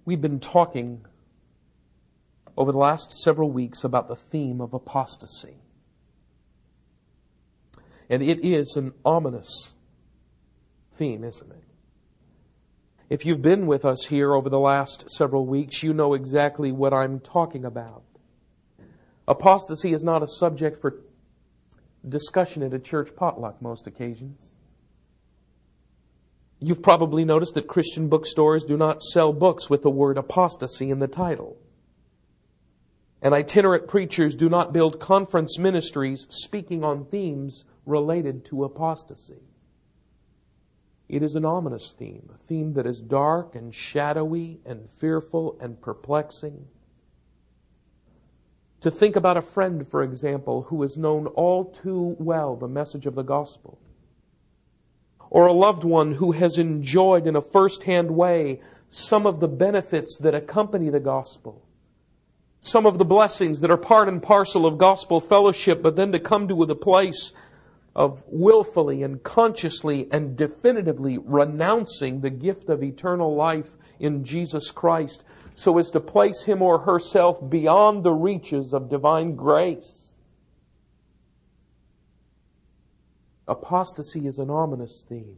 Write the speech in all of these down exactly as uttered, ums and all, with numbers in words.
We've been talking over the last several weeks about the theme of apostasy. And it is an ominous theme, isn't it? If you've been with us here over the last several weeks, you know exactly what I'm talking about. Apostasy is not a subject for discussion at a church potluck most occasions. You've probably noticed that Christian bookstores do not sell books with the word apostasy in the title. And itinerant preachers do not build conference ministries speaking on themes related to apostasy. It is an ominous theme, a theme that is dark and shadowy and fearful and perplexing. To think about a friend, for example, who has known all too well the message of the gospel, or a loved one who has enjoyed in a first-hand way some of the benefits that accompany the gospel, some of the blessings that are part and parcel of gospel fellowship, but then to come to the place of willfully and consciously and definitively renouncing the gift of eternal life in Jesus Christ so as to place him or herself beyond the reaches of divine grace. Apostasy is an ominous theme.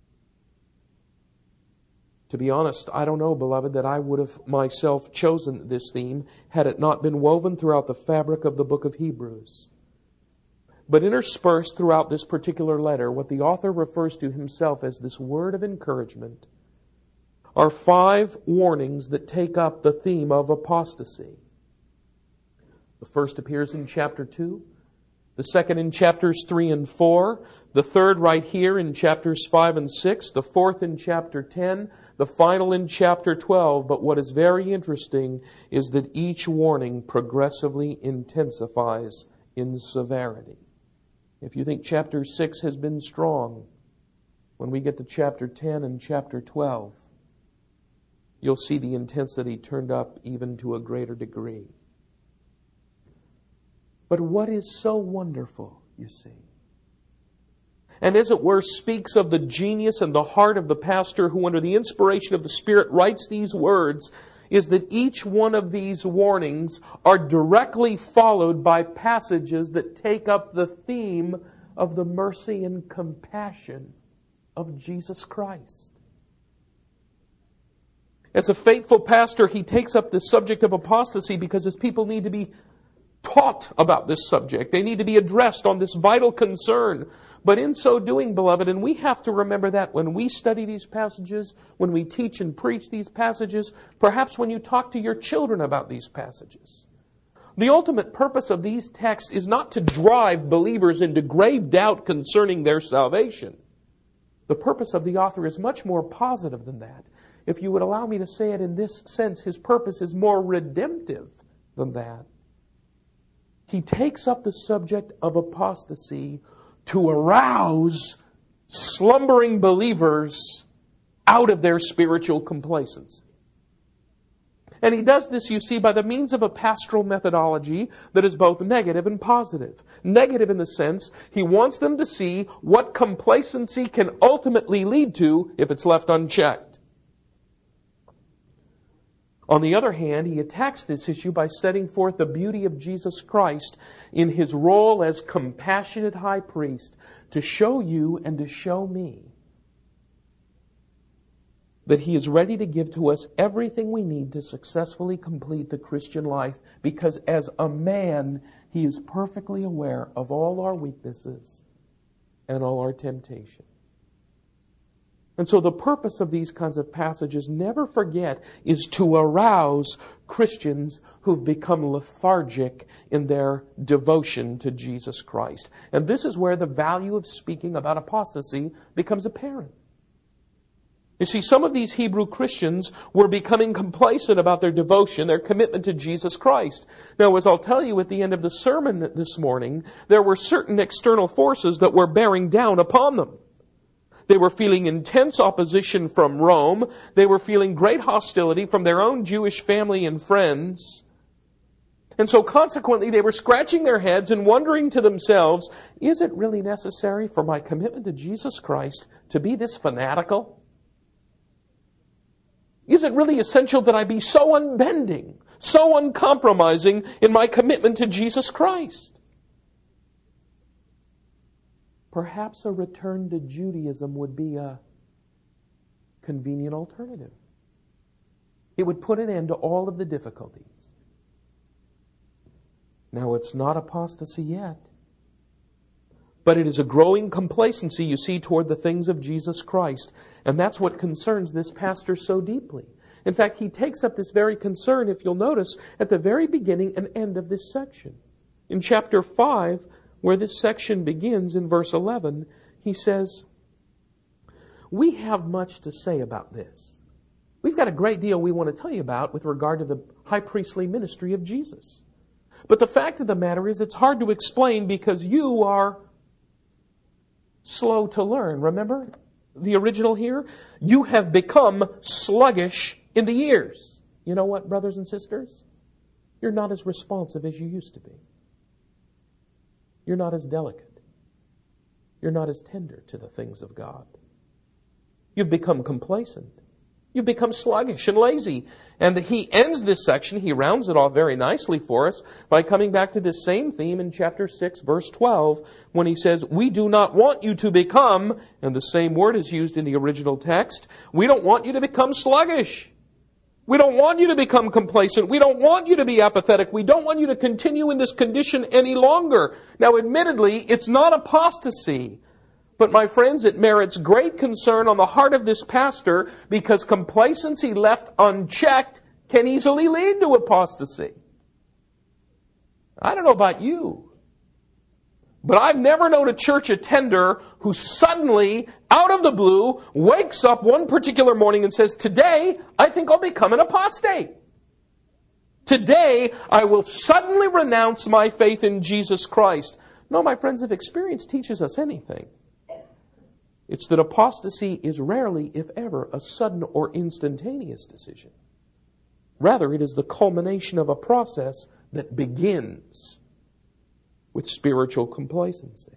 To be honest, I don't know, beloved, that I would have myself chosen this theme had it not been woven throughout the fabric of the book of Hebrews. But interspersed throughout this particular letter, what the author refers to himself as this word of encouragement, are five warnings that take up the theme of apostasy. The first appears in chapter two. The second in chapters three and four. The third right here in chapters five and six. The fourth in chapter ten. The final in chapter twelve. But what is very interesting is that each warning progressively intensifies in severity. If you think chapter six has been strong, when we get to chapter ten and chapter twelve, you'll see the intensity turned up even to a greater degree. But what is so wonderful, you see, and as it were speaks of the genius and the heart of the pastor who under the inspiration of the Spirit writes these words, is that each one of these warnings are directly followed by passages that take up the theme of the mercy and compassion of Jesus Christ. As a faithful pastor, he takes up the subject of apostasy because his people need to be taught about this subject. They need to be addressed on this vital concern. But in so doing, beloved, and we have to remember that when we study these passages, when we teach and preach these passages, perhaps when you talk to your children about these passages, the ultimate purpose of these texts is not to drive believers into grave doubt concerning their salvation. The purpose of the author is much more positive than that. If you would allow me to say it in this sense, his purpose is more redemptive than that. He takes up the subject of apostasy to arouse slumbering believers out of their spiritual complacency. And he does this, you see, by the means of a pastoral methodology that is both negative and positive. Negative in the sense, he wants them to see what complacency can ultimately lead to if it's left unchecked. On the other hand, he attacks this issue by setting forth the beauty of Jesus Christ in his role as compassionate high priest to show you and to show me that he is ready to give to us everything we need to successfully complete the Christian life, because as a man, he is perfectly aware of all our weaknesses and all our temptations. And so the purpose of these kinds of passages, never forget, is to arouse Christians who've become lethargic in their devotion to Jesus Christ. And this is where the value of speaking about apostasy becomes apparent. You see, some of these Hebrew Christians were becoming complacent about their devotion, their commitment to Jesus Christ. Now, as I'll tell you at the end of the sermon this morning, there were certain external forces that were bearing down upon them. They were feeling intense opposition from Rome. They were feeling great hostility from their own Jewish family and friends. And so consequently, they were scratching their heads and wondering to themselves, is it really necessary for my commitment to Jesus Christ to be this fanatical? Is it really essential that I be so unbending, so uncompromising in my commitment to Jesus Christ? Perhaps a return to Judaism would be a convenient alternative. It would put an end to all of the difficulties. Now, it's not apostasy yet, but it is a growing complacency, you see, toward the things of Jesus Christ. And that's what concerns this pastor so deeply. In fact, he takes up this very concern, if you'll notice, at the very beginning and end of this section. In chapter five, where this section begins in verse eleven, he says, "We have much to say about this." We've got a great deal we want to tell you about with regard to the high priestly ministry of Jesus. But the fact of the matter is it's hard to explain because you are slow to learn. Remember the original here? You have become sluggish in the ears. You know what, brothers and sisters? You're not as responsive as you used to be. You're not as delicate. You're not as tender to the things of God. You've become complacent. You've become sluggish and lazy. And he ends this section, he rounds it off very nicely for us by coming back to this same theme in chapter six, verse twelve, when he says, "We do not want you to become," and the same word is used in the original text, "we don't want you to become sluggish. We don't want you to become complacent. We don't want you to be apathetic. We don't want you to continue in this condition any longer." Now, admittedly, it's not apostasy. But my friends, it merits great concern on the heart of this pastor because complacency left unchecked can easily lead to apostasy. I don't know about you, but I've never known a church attender who suddenly, out of the blue, wakes up one particular morning and says, "Today, I think I'll become an apostate. Today, I will suddenly renounce my faith in Jesus Christ." No, my friends, if experience teaches us anything, it's that apostasy is rarely, if ever, a sudden or instantaneous decision. Rather, it is the culmination of a process that begins with spiritual complacency.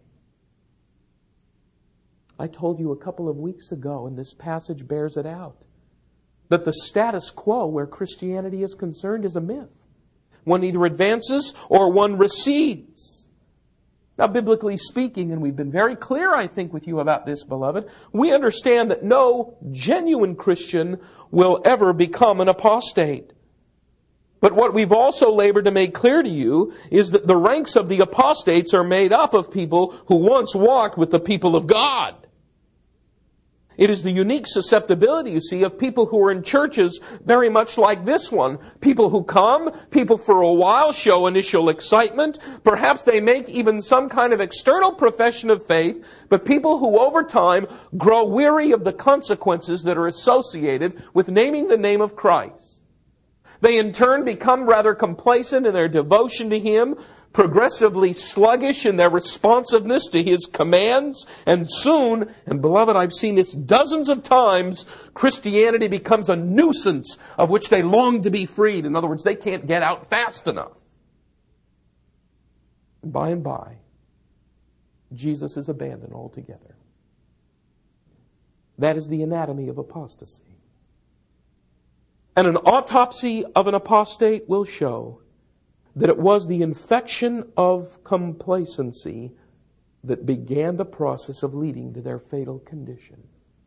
I told you a couple of weeks ago, and this passage bears it out, that the status quo where Christianity is concerned is a myth. One either advances or one recedes. Now, biblically speaking, and we've been very clear, I think, with you about this, beloved, we understand that no genuine Christian will ever become an apostate. But what we've also labored to make clear to you is that the ranks of the apostates are made up of people who once walked with the people of God. It is the unique susceptibility, you see, of people who are in churches very much like this one. People who come, people for a while show initial excitement. Perhaps they make even some kind of external profession of faith, but people who over time grow weary of the consequences that are associated with naming the name of Christ. They in turn become rather complacent in their devotion to Him, progressively sluggish in their responsiveness to His commands, and soon, and beloved, I've seen this dozens of times, Christianity becomes a nuisance of which they long to be freed. In other words, they can't get out fast enough. And by and by, Jesus is abandoned altogether. That is the anatomy of apostasy. And an autopsy of an apostate will show that it was the infection of complacency that began the process of leading to their fatal condition.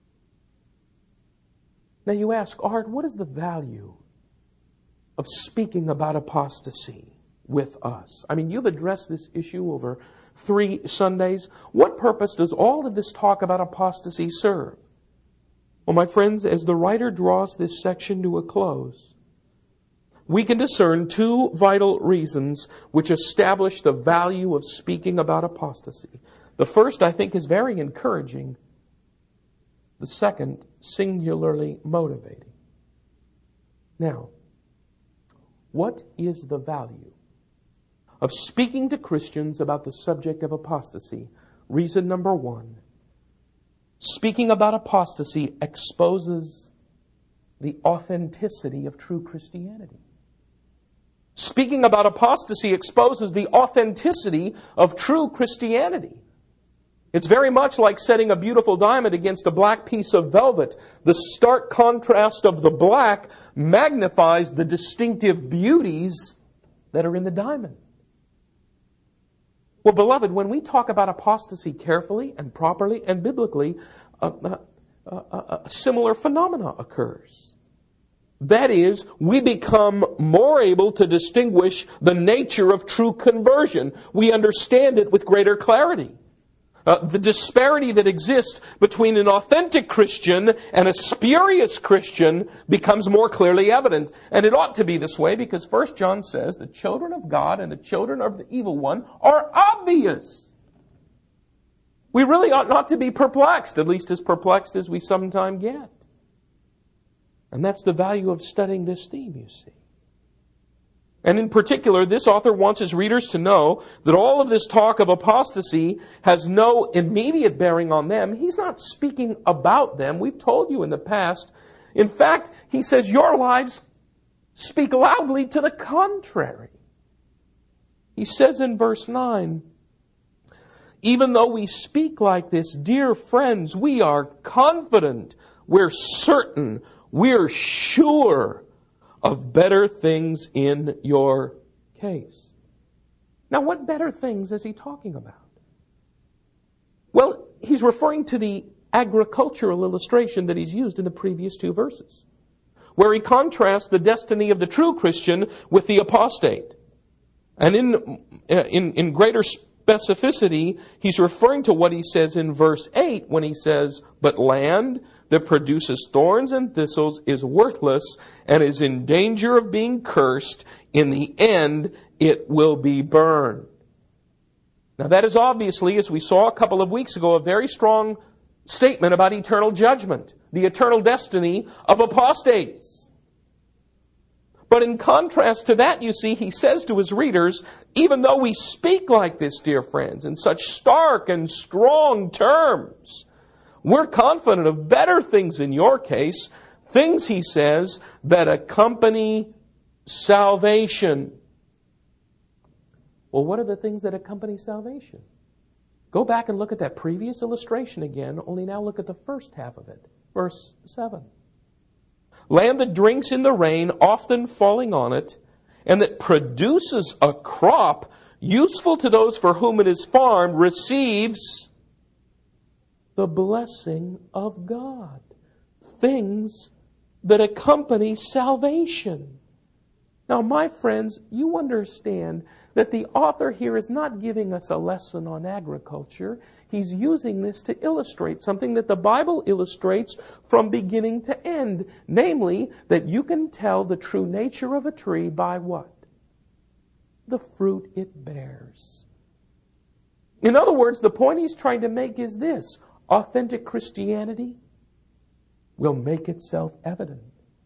Now you ask, Art, what is the value of speaking about apostasy with us? I mean, you've addressed this issue over three Sundays. What purpose does all of this talk about apostasy serve? Well, my friends, as the writer draws this section to a close, we can discern two vital reasons which establish the value of speaking about apostasy. The first, I think, is very encouraging. The second, singularly motivating. Now, what is the value of speaking to Christians about the subject of apostasy? Reason number one, speaking about apostasy exposes the authenticity of true Christianity. Speaking about apostasy exposes the authenticity of true Christianity. It's very much like setting a beautiful diamond against a black piece of velvet. The stark contrast of the black magnifies the distinctive beauties that are in the diamond. Well, beloved, when we talk about apostasy carefully and properly and biblically, a, a, a, a similar phenomena occurs. That is, we become more able to distinguish the nature of true conversion. We understand it with greater clarity. Uh, the disparity that exists between an authentic Christian and a spurious Christian becomes more clearly evident. And it ought to be this way because First John says the children of God and the children of the evil one are obvious. We really ought not to be perplexed, at least as perplexed as we sometimes get. And that's the value of studying this theme, you see. And in particular, this author wants his readers to know that all of this talk of apostasy has no immediate bearing on them. He's not speaking about them. We've told you in the past. In fact, he says your lives speak loudly to the contrary. He says in verse nine, even though we speak like this, dear friends, we are confident, we're certain, we're sure of better things in your case. Now, what better things is he talking about? Well, he's referring to the agricultural illustration that he's used in the previous two verses, where he contrasts the destiny of the true Christian with the apostate. And in, in, in greater specificity, he's referring to what he says in verse eight when he says, but land that produces thorns and thistles is worthless and is in danger of being cursed. In the end, it will be burned. Now that is obviously, as we saw a couple of weeks ago, a very strong statement about eternal judgment, the eternal destiny of apostates. But in contrast to that, you see, he says to his readers, even though we speak like this, dear friends, in such stark and strong terms, we're confident of better things in your case, things, he says, that accompany salvation. Well, what are the things that accompany salvation? Go back and look at that previous illustration again, only now look at the first half of it. Verse seven. Land that drinks in the rain, often falling on it, and that produces a crop useful to those for whom it is farmed, receives the blessing of God. Things that accompany salvation. Now, my friends, you understand that the author here is not giving us a lesson on agriculture. He's using this to illustrate something that the Bible illustrates from beginning to end. Namely, that you can tell the true nature of a tree by what? The fruit it bears. In other words, the point he's trying to make is this. Authentic Christianity will make itself evident.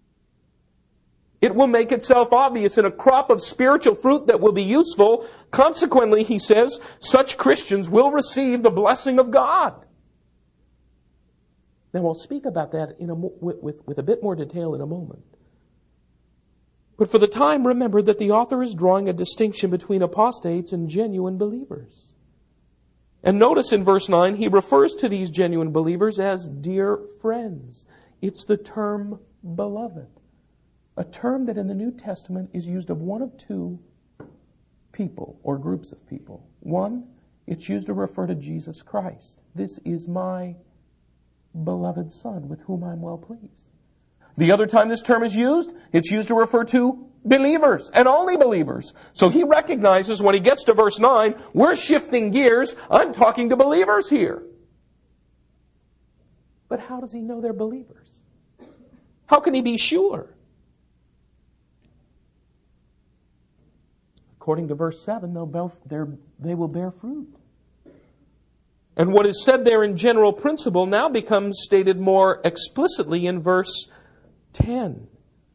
It will make itself obvious in a crop of spiritual fruit that will be useful. Consequently, he says, such Christians will receive the blessing of God. Now, I'll speak about that in a, with, with, with a bit more detail in a moment. But for the time, remember that the author is drawing a distinction between apostates and genuine believers. And notice in verse nine, he refers to these genuine believers as dear friends. It's the term beloved. A term that in the New Testament is used of one of two people or groups of people. One, it's used to refer to Jesus Christ. This is my beloved Son with whom I'm well pleased. The other time this term is used, it's used to refer to believers and only believers. So he recognizes when he gets to verse nine, we're shifting gears. I'm talking to believers here. But how does he know they're believers? How can he be sure? According to verse seven, they'll bear, they will bear fruit. And what is said there in general principle now becomes stated more explicitly in verse ten.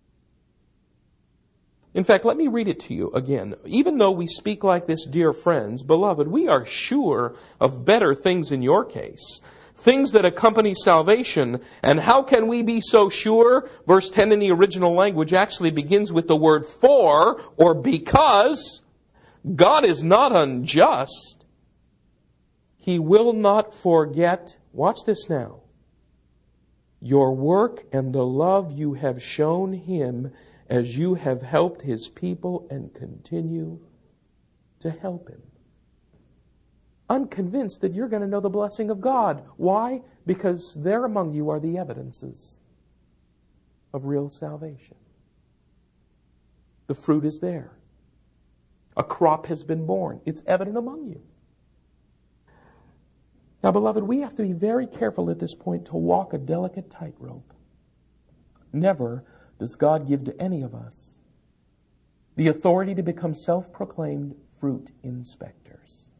In fact, let me read it to you again. Even though we speak like this, dear friends, beloved, we are sure of better things in your case, things that accompany salvation. And how can we be so sure? Verse ten in the original language actually begins with the word for or because. God is not unjust. He will not forget, watch this now, your work and the love you have shown Him as you have helped His people and continue to help Him. I'm convinced that you're going to know the blessing of God. Why? Because there among you are the evidences of real salvation. The fruit is there. A crop has been born. It's evident among you. Now, beloved, we have to be very careful at this point to walk a delicate tightrope. Never does God give to any of us the authority to become self-proclaimed fruit inspectors.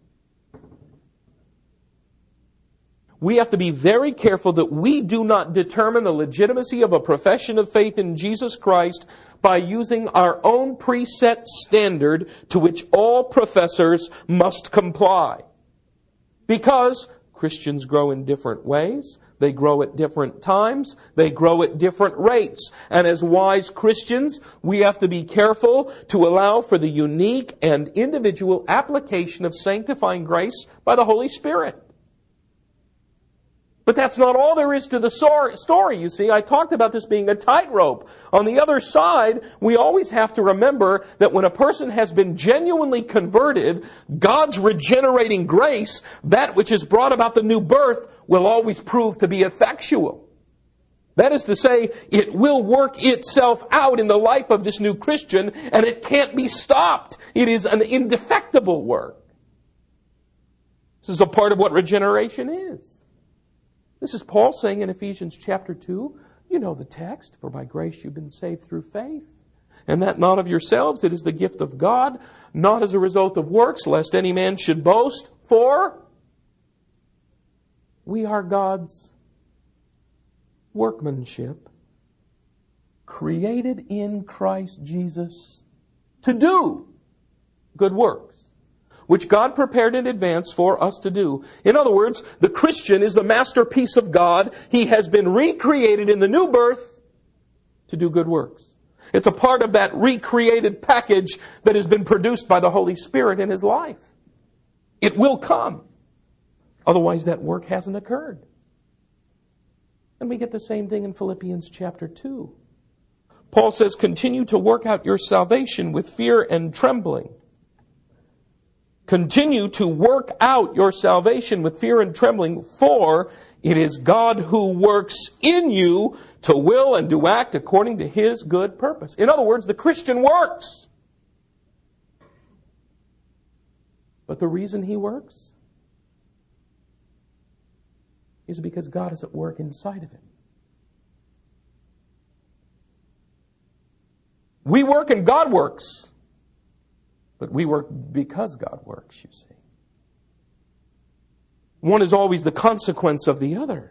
We have to be very careful that we do not determine the legitimacy of a profession of faith in Jesus Christ by using our own preset standard to which all professors must comply. Because Christians grow in different ways. They grow at different times. They grow at different rates. And as wise Christians, we have to be careful to allow for the unique and individual application of sanctifying grace by the Holy Spirit. But that's not all there is to the story, you see. I talked about this being a tightrope. On the other side, we always have to remember that when a person has been genuinely converted, God's regenerating grace, that which has brought about the new birth, will always prove to be effectual. That is to say, it will work itself out in the life of this new Christian, and it can't be stopped. It is an indefectible work. This is a part of what regeneration is. This is Paul saying in Ephesians chapter two, you know the text, for by grace you've been saved through faith, and that not of yourselves, it is the gift of God, not as a result of works, lest any man should boast, for we are God's workmanship, created in Christ Jesus to do good works, which God prepared in advance for us to do. In other words, the Christian is the masterpiece of God. He has been recreated in the new birth to do good works. It's a part of that recreated package that has been produced by the Holy Spirit in his life. It will come. Otherwise, that work hasn't occurred. And we get the same thing in Philippians chapter two. Paul says, continue to work out your salvation with fear and trembling. Continue to work out your salvation with fear and trembling, for it is God who works in you to will and to act according to His good purpose. In other words, the Christian works. But the reason he works is because God is at work inside of him. We work and God works. But we work because God works, you see. One is always the consequence of the other.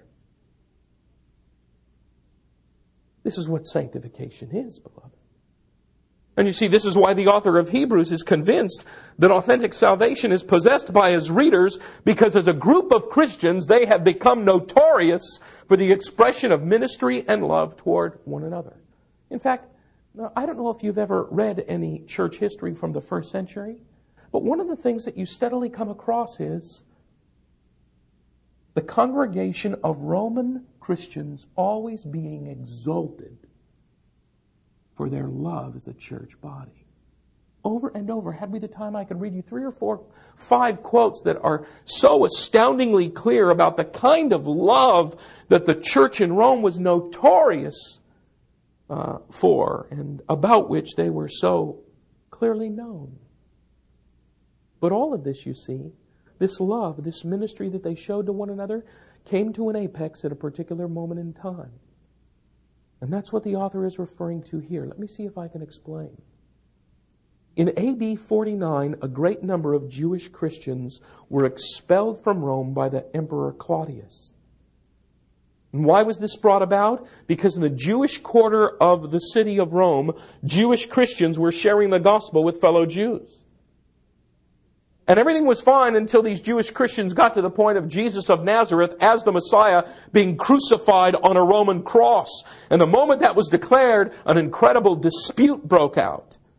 This is what sanctification is, beloved. And you see, this is why the author of Hebrews is convinced that authentic salvation is possessed by his readers, because as a group of Christians, they have become notorious for the expression of ministry and love toward one another. In fact, now, I don't know if you've ever read any church history from the first century, but one of the things that you steadily come across is the congregation of Roman Christians always being exalted for their love as a church body. Over and over, had we the time, I could read you three or four, five quotes that are so astoundingly clear about the kind of love that the church in Rome was notorious Uh, for and about which they were so clearly known. But all of this, you see, this love, this ministry that they showed to one another, came to an apex at a particular moment in time. And that's what the author is referring to here. Let me see if I can explain. In A D forty-nine, a great number of Jewish Christians were expelled from Rome by the Emperor Claudius. And why was this brought about? Because in the Jewish quarter of the city of Rome, Jewish Christians were sharing the gospel with fellow Jews. And everything was fine until these Jewish Christians got to the point of Jesus of Nazareth as the Messiah being crucified on a Roman cross. And the moment that was declared, an incredible dispute broke out.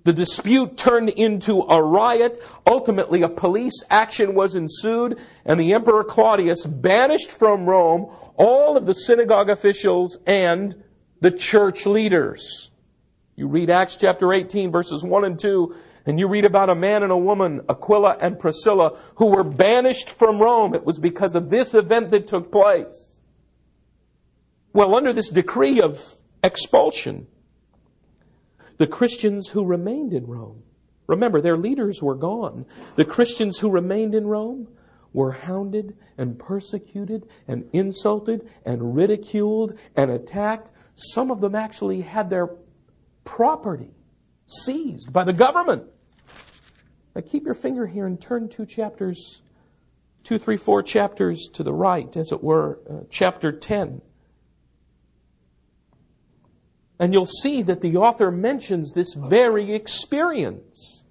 The dispute turned into a riot. Ultimately, a police action was ensued, and the Emperor Claudius banished from Rome all of the synagogue officials and the church leaders. You read Acts chapter eighteen, verses one and two, and you read about a man and a woman, Aquila and Priscilla, who were banished from Rome. It was because of this event that took place. Well, under this decree of expulsion, the Christians who remained in Rome, remember, their leaders were gone. The Christians who remained in Rome were hounded and persecuted and insulted and ridiculed and attacked. Some of them actually had their property seized by the government. Now keep your finger here and turn two chapters, two, three, four chapters to the right, as it were, uh, chapter ten. And you'll see that the author mentions this very experience.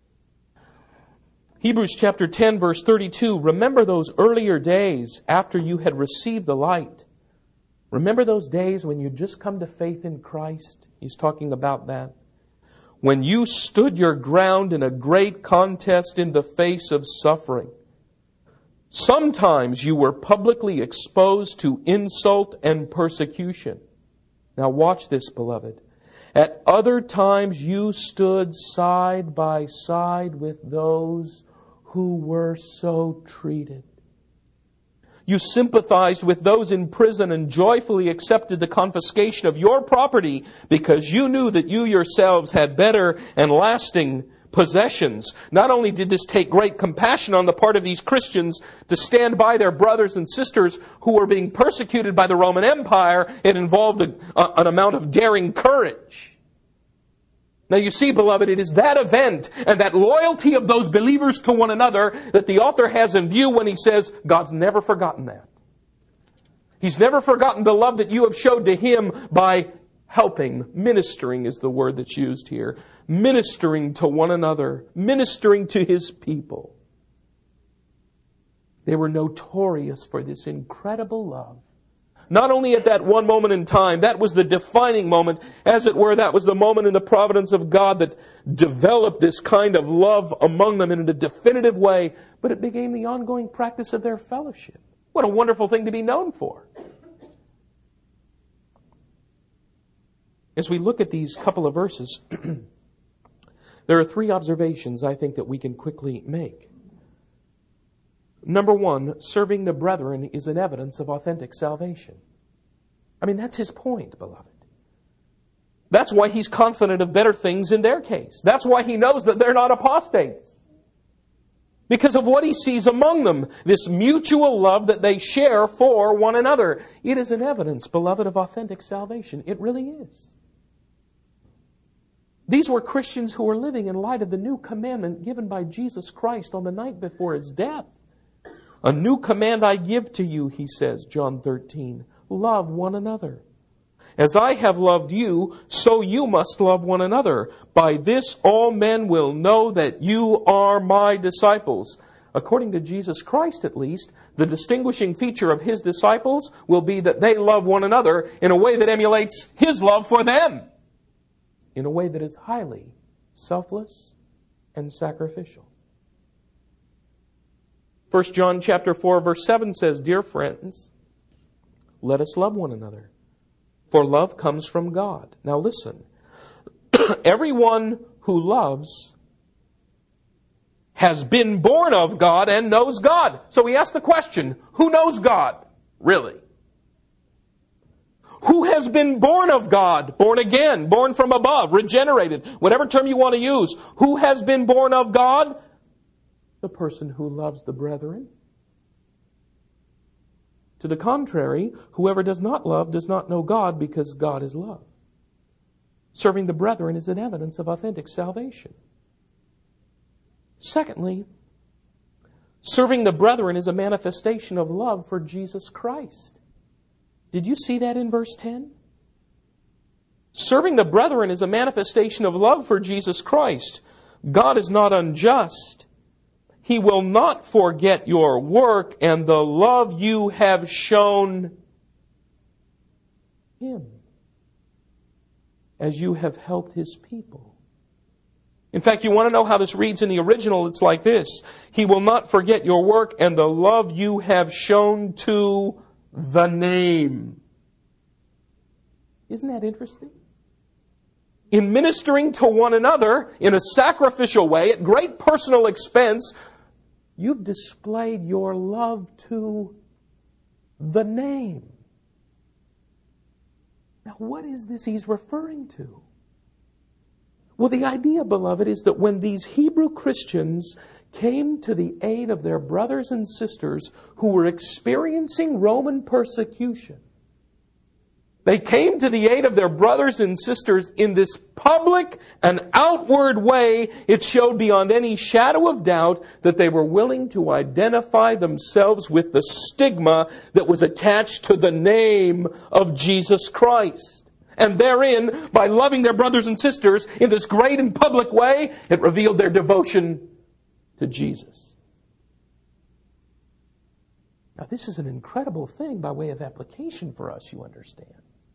Hebrews chapter ten, verse thirty-two, remember those earlier days after you had received the light. Remember those days when you just come to faith in Christ? He's talking about that. When you stood your ground in a great contest in the face of suffering. Sometimes you were publicly exposed to insult and persecution. Now watch this, beloved. At other times you stood side by side with those who were so treated. You sympathized with those in prison and joyfully accepted the confiscation of your property because you knew that you yourselves had better and lasting possessions. Not only did this take great compassion on the part of these Christians to stand by their brothers and sisters who were being persecuted by the Roman Empire, it involved a, a, an amount of daring courage. Now you see, beloved, it is that event and that loyalty of those believers to one another that the author has in view when he says, God's never forgotten that. He's never forgotten the love that you have showed to Him by helping. Ministering is the word that's used here. Ministering to one another. Ministering to His people. They were notorious for this incredible love. Not only at that one moment in time, that was the defining moment. As it were, that was the moment in the providence of God that developed this kind of love among them in a definitive way. But it became the ongoing practice of their fellowship. What a wonderful thing to be known for. As we look at these couple of verses, there are three observations I think that we can quickly make. Number one, serving the brethren is an evidence of authentic salvation. I mean, that's his point, beloved. That's why he's confident of better things in their case. That's why he knows that they're not apostates. Because of what he sees among them, this mutual love that they share for one another. It is an evidence, beloved, of authentic salvation. It really is. These were Christians who were living in light of the new commandment given by Jesus Christ on the night before His death. A new command I give to you, He says, John thirteen. Love one another. As I have loved you, so you must love one another. By this all men will know that you are my disciples. According to Jesus Christ, at least, the distinguishing feature of His disciples will be that they love one another in a way that emulates His love for them. In a way that is highly selfless and sacrificial. First John chapter four, verse seven says, Dear friends, let us love one another, for love comes from God. Now listen, everyone who loves has been born of God and knows God. So we ask the question, who knows God, really? Who has been born of God, born again, born from above, regenerated, whatever term you want to use. Who has been born of God? The person who loves the brethren. To the contrary, whoever does not love does not know God, because God is love. Serving the brethren is an evidence of authentic salvation. Secondly, serving the brethren is a manifestation of love for Jesus Christ. Did you see that in verse ten? Serving the brethren is a manifestation of love for Jesus Christ. God is not unjust. He will not forget your work and the love you have shown Him as you have helped His people In fact, you want to know how this reads in the original? It's like this. He will not forget your work and the love you have shown to the name. Isn't that interesting? In ministering to one another in a sacrificial way at great personal expense, you've displayed your love to the name. Now, what is this he's referring to? Well, the idea, beloved, is that when these Hebrew Christians came to the aid of their brothers and sisters who were experiencing Roman persecution, they came to the aid of their brothers and sisters in this public and outward way. It showed beyond any shadow of doubt that they were willing to identify themselves with the stigma that was attached to the name of Jesus Christ. And therein, by loving their brothers and sisters in this great and public way, it revealed their devotion to Jesus. Now, this is an incredible thing by way of application for us, you understand.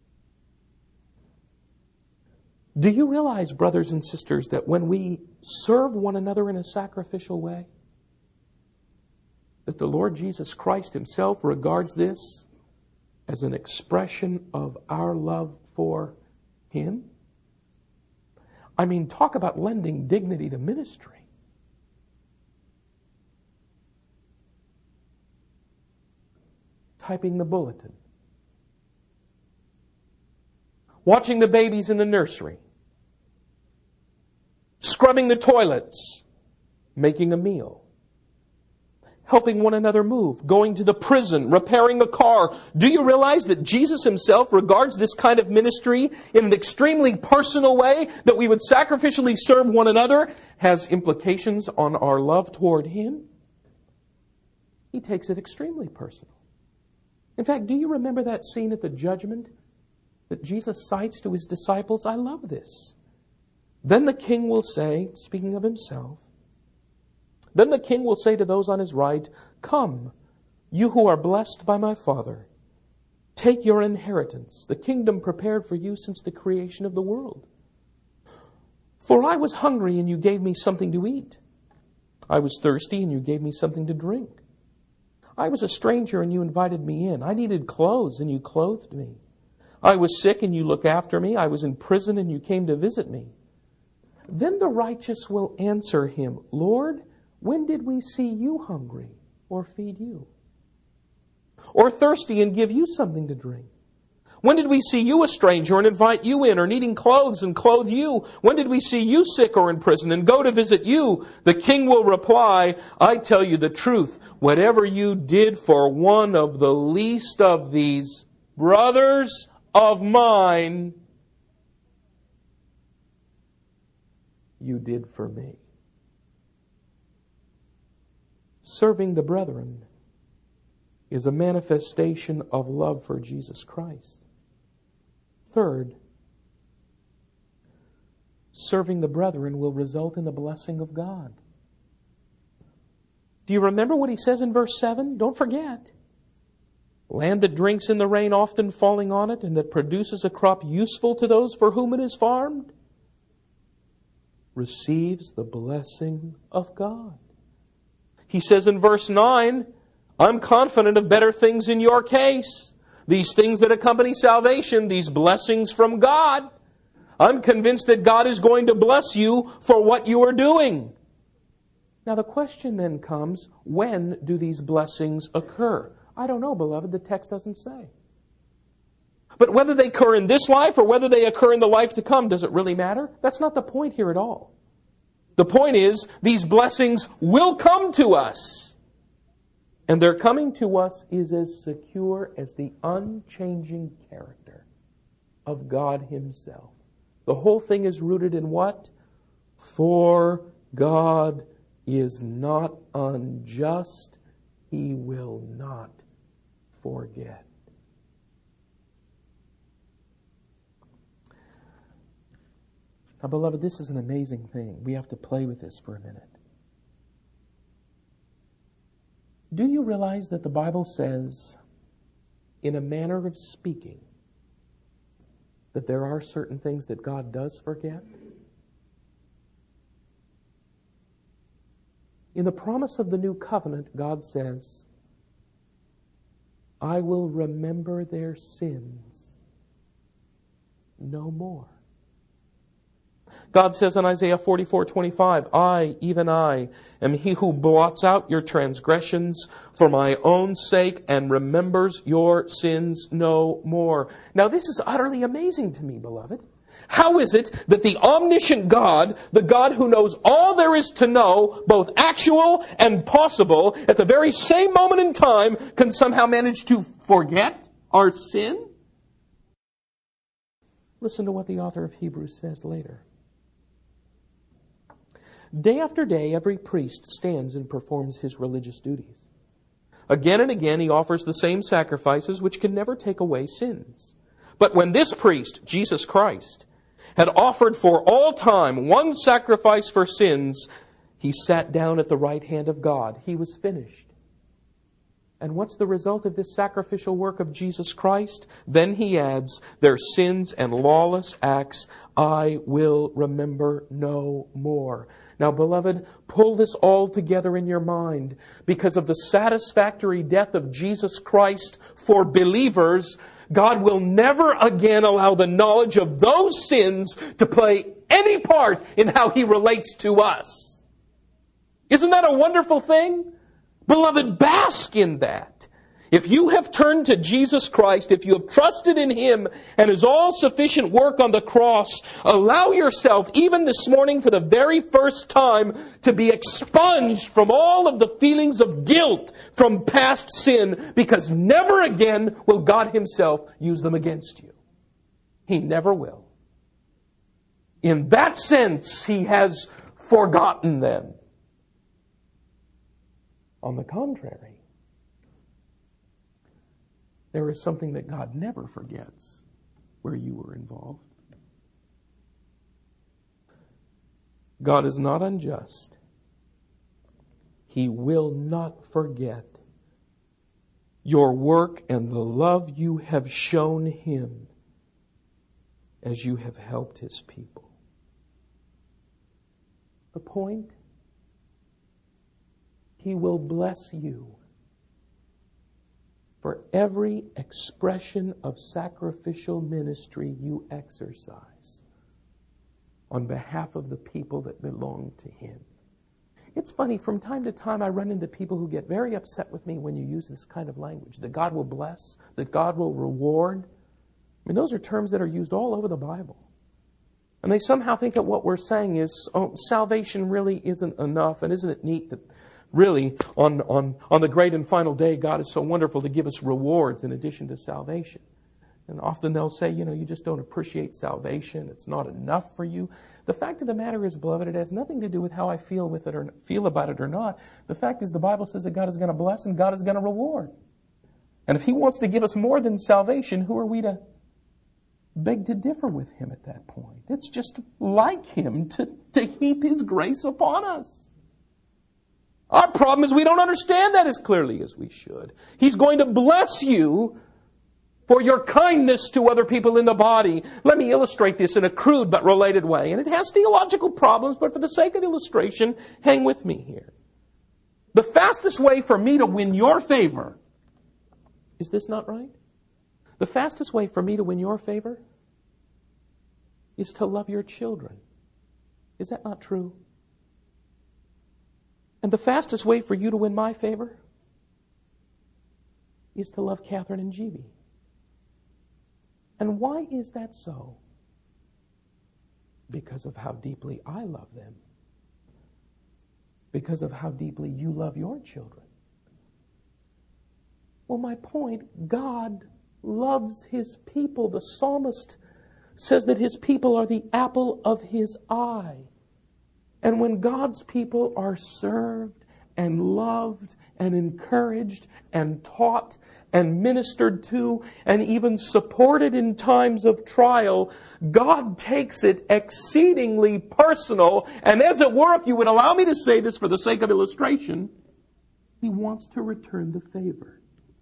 Do you realize, brothers and sisters, that when we serve one another in a sacrificial way, that the Lord Jesus Christ Himself regards this as an expression of our love for Him? I mean, talk about lending dignity to ministry. Typing the bulletin. Watching the babies in the nursery. Scrubbing the toilets. Making a meal. Helping one another move, going to the prison, repairing a car. Do you realize that Jesus Himself regards this kind of ministry in an extremely personal way, that we would sacrificially serve one another, has implications on our love toward Him? He takes it extremely personal. In fact, do you remember that scene at the judgment that Jesus cites to His disciples? I love this. Then the king will say, speaking of Himself, Then the king will say to those on his right, Come, you who are blessed by my Father, take your inheritance, the kingdom prepared for you since the creation of the world. For I was hungry, and you gave me something to eat. I was thirsty, and you gave me something to drink. I was a stranger, and you invited me in. I needed clothes, and you clothed me. I was sick, and you looked after me. I was in prison, and you came to visit me. Then the righteous will answer him, Lord, when did we see you hungry or feed you? Or thirsty and give you something to drink? When did we see you a stranger and invite you in, or needing clothes and clothe you? When did we see you sick or in prison and go to visit you? The king will reply, I tell you the truth, whatever you did for one of the least of these brothers of mine, you did for me. Serving the brethren is a manifestation of love for Jesus Christ. Third, serving the brethren will result in the blessing of God. Do you remember what he says in verse seven? Don't forget. Land that drinks in the rain often falling on it, and that produces a crop useful to those for whom it is farmed, receives the blessing of God. He says in verse nine, I'm confident of better things in your case. These things that accompany salvation, these blessings from God. I'm convinced that God is going to bless you for what you are doing. Now the question then comes, when do these blessings occur? I don't know, beloved. The text doesn't say. But whether they occur in this life or whether they occur in the life to come, does it really matter? That's not the point here at all. The point is, these blessings will come to us. And their coming to us is as secure as the unchanging character of God Himself. The whole thing is rooted in what? For God is not unjust. He will not forget. Now, beloved, this is an amazing thing. We have to play with this for a minute. Do you realize that the Bible says, in a manner of speaking, that there are certain things that God does forget? In the promise of the new covenant, God says, I will remember their sins no more. God says in Isaiah forty-four twenty-five, I, even I, am he who blots out your transgressions for my own sake and remembers your sins no more. Now this is utterly amazing to me, beloved. How is it that the omniscient God, the God who knows all there is to know, both actual and possible, at the very same moment in time, can somehow manage to forget our sin? Listen to what the author of Hebrews says later. Day after day, every priest stands and performs his religious duties. Again and again, he offers the same sacrifices which can never take away sins. But when this priest, Jesus Christ, had offered for all time one sacrifice for sins, he sat down at the right hand of God. He was finished. And what's the result of this sacrificial work of Jesus Christ? Then he adds, their sins and lawless acts I will remember no more. Now, beloved, pull this all together in your mind. Because of the satisfactory death of Jesus Christ for believers, God will never again allow the knowledge of those sins to play any part in how He relates to us. Isn't that a wonderful thing? Beloved, bask in that. If you have turned to Jesus Christ, if you have trusted in Him and His all-sufficient work on the cross, allow yourself, even this morning for the very first time, to be expunged from all of the feelings of guilt from past sin, because never again will God Himself use them against you. He never will. In that sense, He has forgotten them. On the contrary, there is something that God never forgets where you were involved. God is not unjust. He will not forget your work and the love you have shown Him as you have helped His people. The point? He will bless you for every expression of sacrificial ministry you exercise on behalf of the people that belong to Him. It's funny, from time to time I run into people who get very upset with me when you use this kind of language, that God will bless, that God will reward. I mean, those are terms that are used all over the Bible. And they somehow think that what we're saying is, oh, salvation really isn't enough, and isn't it neat that really, on, on, on the great and final day, God is so wonderful to give us rewards in addition to salvation. And often they'll say, you know, you just don't appreciate salvation. It's not enough for you. The fact of the matter is, beloved, it has nothing to do with how I feel with it or feel about it or not. The fact is, the Bible says that God is going to bless and God is going to reward. And if He wants to give us more than salvation, who are we to beg to differ with Him at that point? It's just like Him to, to heap His grace upon us. Our problem is we don't understand that as clearly as we should. He's going to bless you for your kindness to other people in the body. Let me illustrate this in a crude but related way. And it has theological problems, but for the sake of illustration, hang with me here. The fastest way for me to win your favor, is this not right? The fastest way for me to win your favor is to love your children. Is that not true? And the fastest way for you to win my favor is to love Catherine and G B. And why is that so? Because of how deeply I love them. Because of how deeply you love your children. Well, my point, God loves His people. The psalmist says that His people are the apple of His eye. And when God's people are served and loved and encouraged and taught and ministered to and even supported in times of trial, God takes it exceedingly personal. And as it were, if you would allow me to say this for the sake of illustration, He wants to return the favor.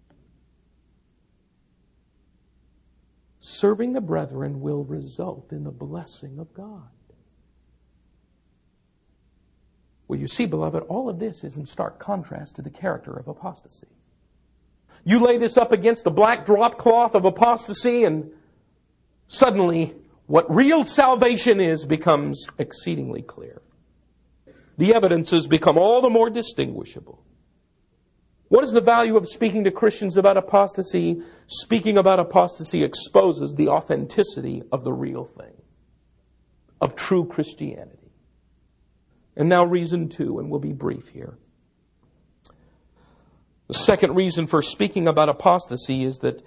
Serving the brethren will result in the blessing of God. Well, you see, beloved, all of this is in stark contrast to the character of apostasy. You lay this up against the black drop cloth of apostasy, and suddenly what real salvation is becomes exceedingly clear. The evidences become all the more distinguishable. What is the value of speaking to Christians about apostasy? Speaking about apostasy exposes the authenticity of the real thing, of true Christianity. And now reason two, and we'll be brief here. The second reason for speaking about apostasy is that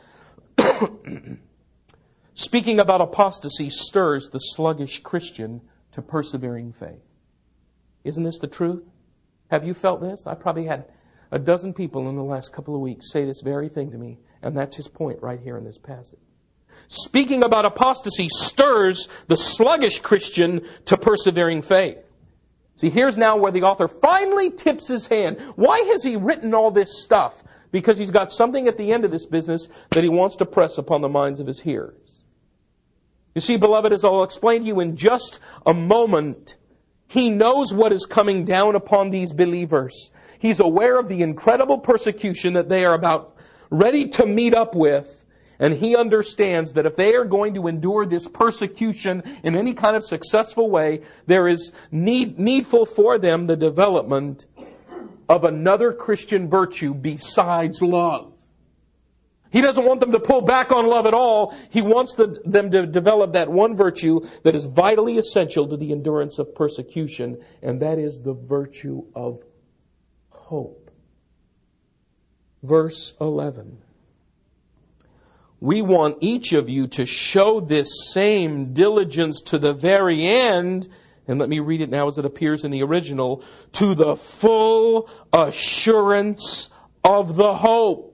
speaking about apostasy stirs the sluggish Christian to persevering faith. Isn't this the truth? Have you felt this? I probably had a dozen people in the last couple of weeks say this very thing to me, and that's his point right here in this passage. Speaking about apostasy stirs the sluggish Christian to persevering faith. See, here's now where the author finally tips his hand. Why has he written all this stuff? Because he's got something at the end of this business that he wants to press upon the minds of his hearers. You see, beloved, as I'll explain to you in just a moment, he knows what is coming down upon these believers. He's aware of the incredible persecution that they are about ready to meet up with. And he understands that if they are going to endure this persecution in any kind of successful way, there is need, needful for them the development of another Christian virtue besides love. He doesn't want them to pull back on love at all. He wants the, them to develop that one virtue that is vitally essential to the endurance of persecution, and that is the virtue of hope. Verse eleven. We want each of you to show this same diligence to the very end, and let me read it now as it appears in the original, to the full assurance of the hope.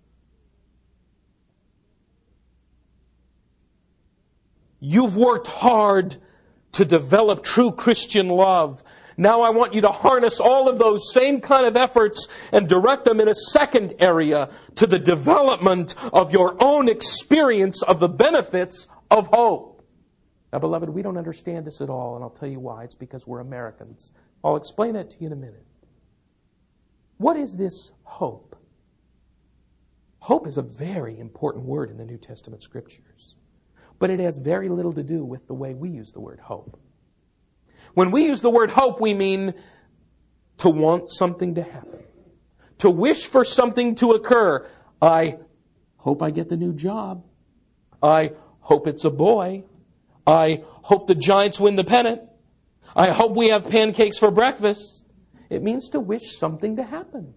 You've worked hard to develop true Christian love. Now I want you to harness all of those same kind of efforts and direct them in a second area to the development of your own experience of the benefits of hope. Now, beloved, we don't understand this at all, and I'll tell you why. It's because we're Americans. I'll explain that to you in a minute. What is this hope? Hope is a very important word in the New Testament Scriptures, but it has very little to do with the way we use the word hope. When we use the word hope, we mean to want something to happen, to wish for something to occur. I hope I get the new job. I hope it's a boy. I hope the Giants win the pennant. I hope we have pancakes for breakfast. It means to wish something to happen.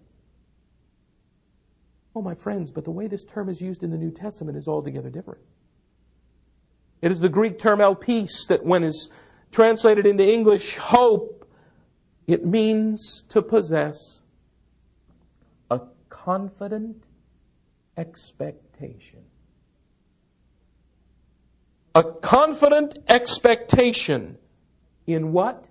Oh, my friends, but the way this term is used in the New Testament is altogether different. It is the Greek term elpis that, when is translated into English, hope, it means to possess a confident expectation. A confident expectation in what?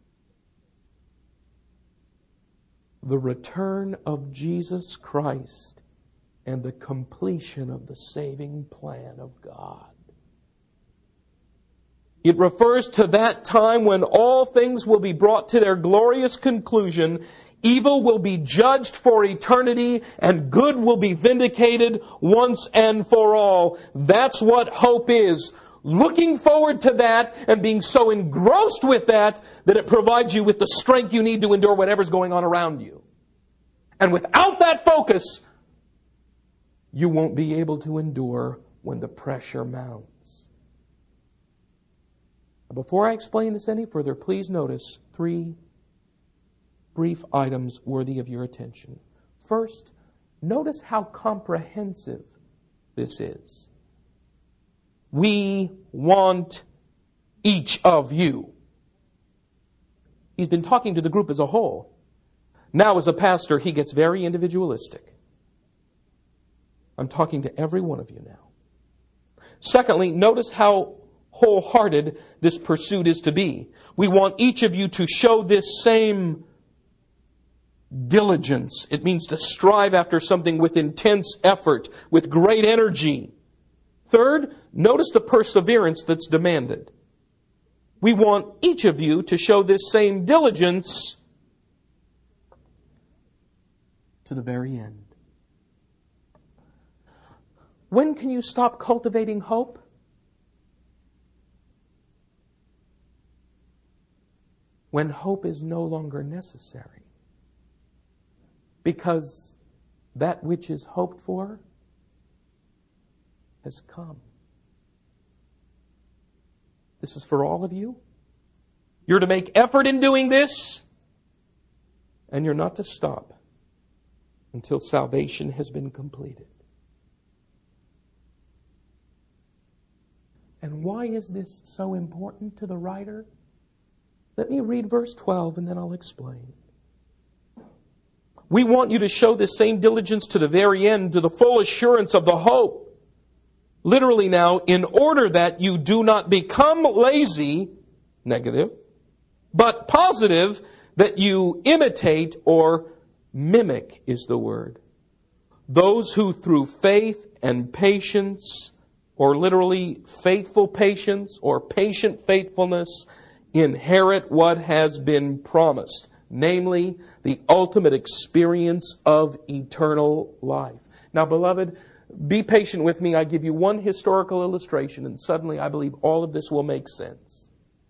The return of Jesus Christ and the completion of the saving plan of God. It refers to that time when all things will be brought to their glorious conclusion, evil will be judged for eternity, and good will be vindicated once and for all. That's what hope is. Looking forward to that and being so engrossed with that that it provides you with the strength you need to endure whatever's going on around you. And without that focus, you won't be able to endure when the pressure mounts. Before I explain this any further, please notice three brief items worthy of your attention. First, notice how comprehensive this is. We want each of you. He's been talking to the group as a whole. Now, as a pastor, he gets very individualistic. I'm talking to every one of you now. Secondly, notice how wholehearted this pursuit is to be. We want each of you to show this same diligence. It means to strive after something with intense effort, with great energy. Third, notice the perseverance that's demanded. We want each of you to show this same diligence to the very end. When can you stop cultivating hope? When hope is no longer necessary. Because that which is hoped for has come. This is for all of you. You're to make effort in doing this, and you're not to stop until salvation has been completed. And why is this so important to the writer? Let me read verse twelve and then I'll explain. We want you to show this same diligence to the very end, to the full assurance of the hope. Literally now, in order that you do not become lazy, negative, but positive, that you imitate or mimic is the word. Those who through faith and patience, or literally faithful patience or patient faithfulness, inherit what has been promised, namely the ultimate experience of eternal life. Now, beloved, be patient with me. I give you one historical illustration, and suddenly I believe all of this will make sense.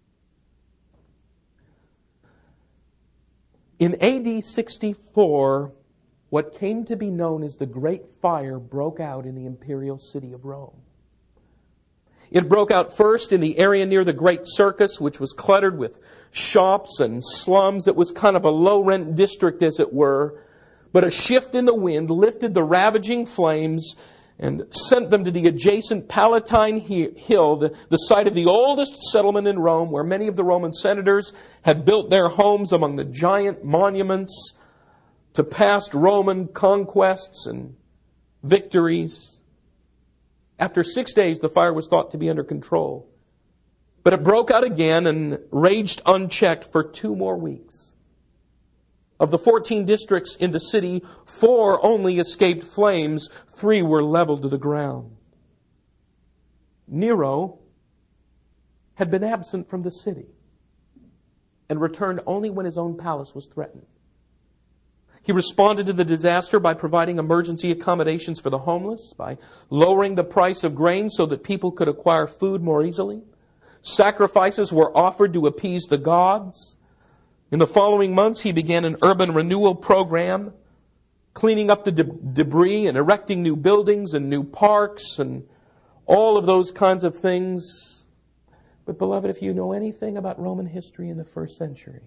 In A D sixty-four, what came to be known as the Great Fire broke out in the imperial city of Rome. It broke out first in the area near the Great Circus, which was cluttered with shops and slums. It was kind of a low-rent district, as it were. But a shift in the wind lifted the ravaging flames and sent them to the adjacent Palatine Hill, the, the site of the oldest settlement in Rome, where many of the Roman senators had built their homes among the giant monuments to past Roman conquests and victories. After six days, the fire was thought to be under control. But it broke out again and raged unchecked for two more weeks. Of the fourteen districts in the city, four only escaped flames. Three were leveled to the ground. Nero had been absent from the city and returned only when his own palace was threatened. He responded to the disaster by providing emergency accommodations for the homeless, by lowering the price of grain so that people could acquire food more easily. Sacrifices were offered to appease the gods. In the following months, he began an urban renewal program, cleaning up the de- debris and erecting new buildings and new parks and all of those kinds of things. But beloved, if you know anything about Roman history in the first century,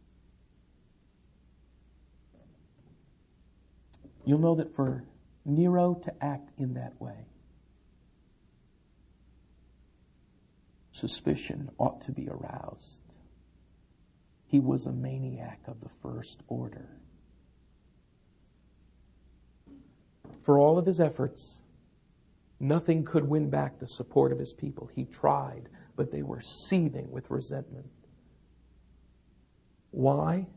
you'll know that for Nero to act in that way, suspicion ought to be aroused. He was a maniac of the first order. For all of his efforts, nothing could win back the support of his people. He tried, but they were seething with resentment. Why?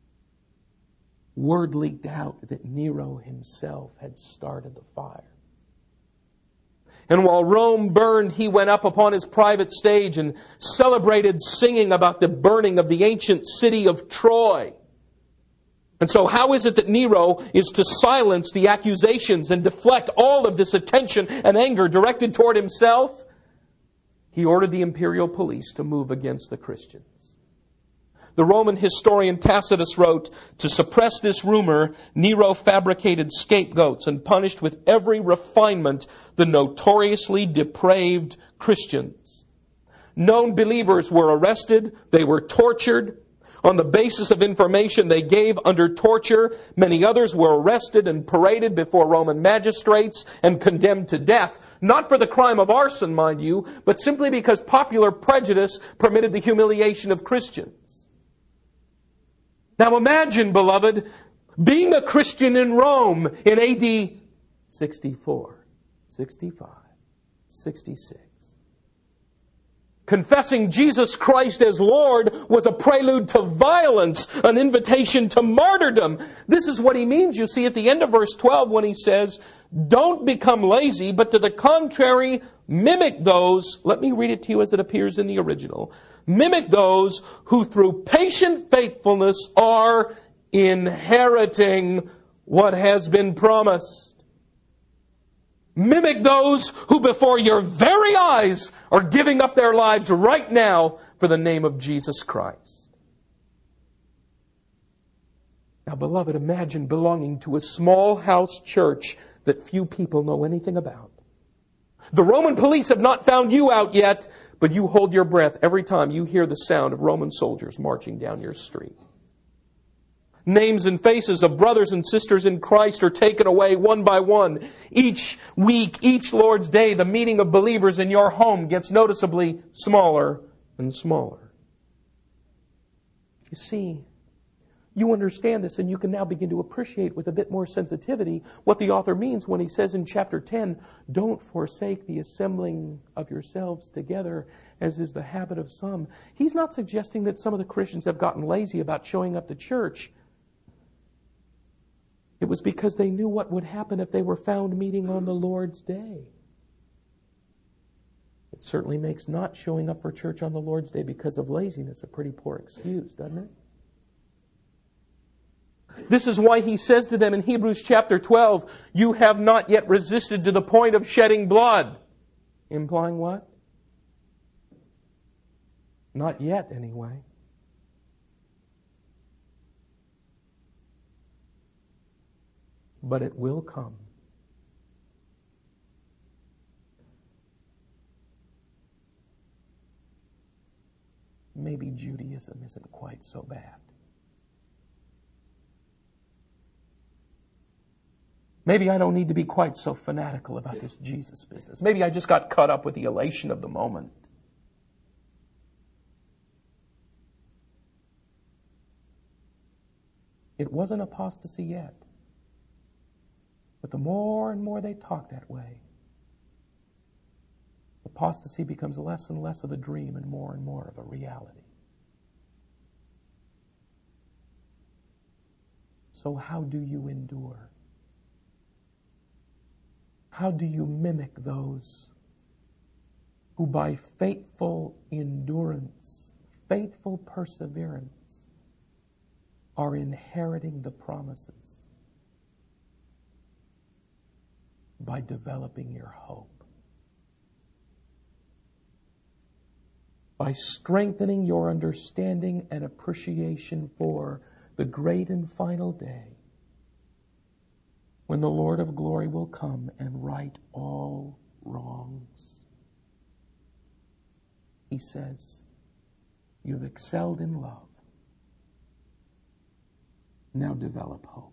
Word leaked out that Nero himself had started the fire. And while Rome burned, he went up upon his private stage and celebrated singing about the burning of the ancient city of Troy. And so how is it that Nero is to silence the accusations and deflect all of this attention and anger directed toward himself? He ordered the imperial police to move against the Christians. The Roman historian Tacitus wrote, to suppress this rumor, Nero fabricated scapegoats and punished with every refinement the notoriously depraved Christians. Known believers were arrested, they were tortured. On the basis of information they gave under torture, many others were arrested and paraded before Roman magistrates and condemned to death. Not for the crime of arson, mind you, but simply because popular prejudice permitted the humiliation of Christians. Now imagine, beloved, being a Christian in Rome in A D sixty-four, sixty-five, sixty-six. Confessing Jesus Christ as Lord was a prelude to violence, an invitation to martyrdom. This is what he means, you see, at the end of verse twelve when he says, don't become lazy, but to the contrary, mimic those, let me read it to you as it appears in the original, mimic those who through patient faithfulness are inheriting what has been promised. Mimic those who before your very eyes are giving up their lives right now for the name of Jesus Christ. Now, beloved, imagine belonging to a small house church that few people know anything about. The Roman police have not found you out yet, but you hold your breath every time you hear the sound of Roman soldiers marching down your street. Names and faces of brothers and sisters in Christ are taken away one by one. Each week, each Lord's Day, the meeting of believers in your home gets noticeably smaller and smaller. You see, you understand this, and you can now begin to appreciate with a bit more sensitivity what the author means when he says in chapter ten, don't forsake the assembling of yourselves together, as is the habit of some. He's not suggesting that some of the Christians have gotten lazy about showing up to church. It was because they knew what would happen if they were found meeting on the Lord's Day. It certainly makes not showing up for church on the Lord's Day because of laziness a pretty poor excuse, doesn't it? This is why he says to them in Hebrews chapter twelve, you have not yet resisted to the point of shedding blood. Implying what? Not yet, anyway. But it will come. Maybe Judaism isn't quite so bad. Maybe I don't need to be quite so fanatical about this Jesus business. Maybe I just got caught up with the elation of the moment. It wasn't apostasy yet. But the more and more they talk that way, apostasy becomes less and less of a dream and more and more of a reality. So how do you endure? How do you mimic those who by faithful endurance, faithful perseverance, are inheriting the promises? By developing your hope. By strengthening your understanding and appreciation for the great and final day when the Lord of glory will come and right all wrongs. He says, you've excelled in love. Now develop hope.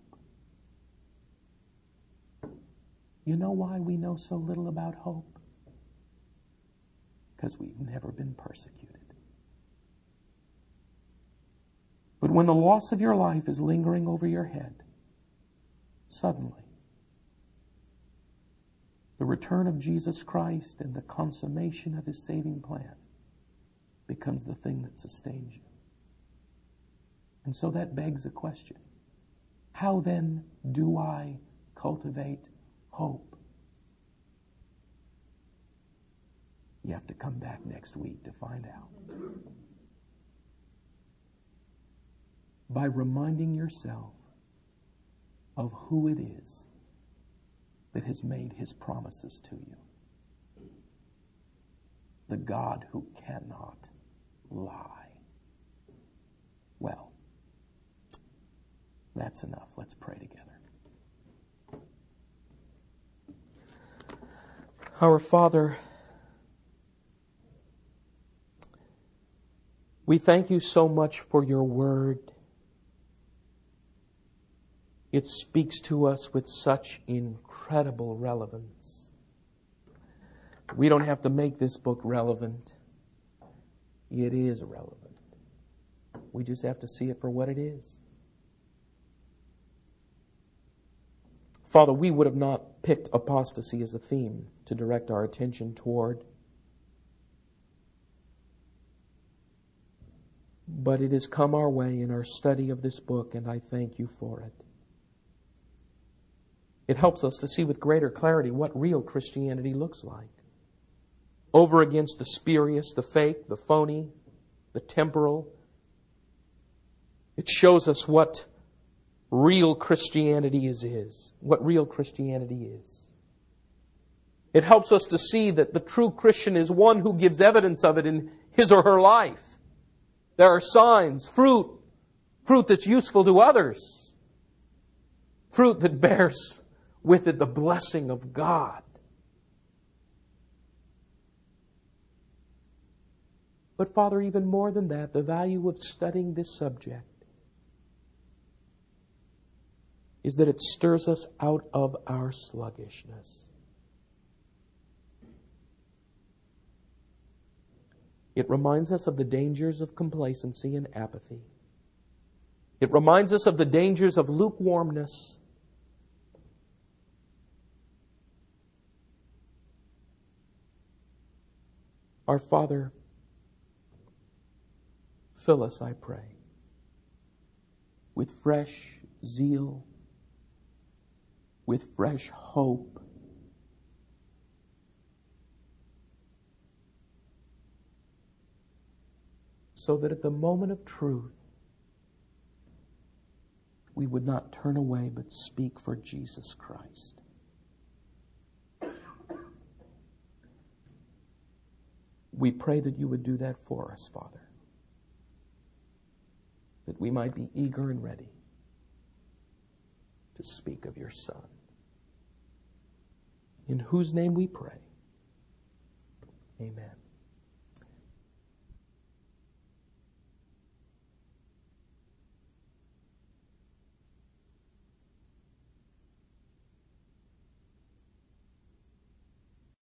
You know why we know so little about hope? Because we've never been persecuted. But when the loss of your life is lingering over your head, suddenly, the return of Jesus Christ and the consummation of His saving plan becomes the thing that sustains you. And so that begs a question. How then do I cultivate hope? You have to come back next week to find out. By reminding yourself of who it is that has made His promises to you. The God who cannot lie. Well, that's enough. Let's pray together. Our Father, we thank you so much for your word. It speaks to us with such incredible relevance. We don't have to make this book relevant. It is relevant. We just have to see it for what it is. Father, we would have not picked apostasy as a theme to direct our attention toward. But it has come our way in our study of this book, and I thank you for it. It helps us to see with greater clarity what real Christianity looks like. Over against the spurious, the fake, the phony, the temporal. It shows us what real Christianity is, is, what real Christianity is. It helps us to see that the true Christian is one who gives evidence of it in his or her life. There are signs, fruit, fruit that's useful to others, fruit that bears with it the blessing of God. But Father, even more than that, the value of studying this subject is that it stirs us out of our sluggishness. It reminds us of the dangers of complacency and apathy. It reminds us of the dangers of lukewarmness. Our Father, fill us, I pray, with fresh zeal, with fresh hope, so that at the moment of truth, we would not turn away but speak for Jesus Christ. We pray that you would do that for us, Father, that we might be eager and ready to speak of your Son, in whose name we pray. Amen.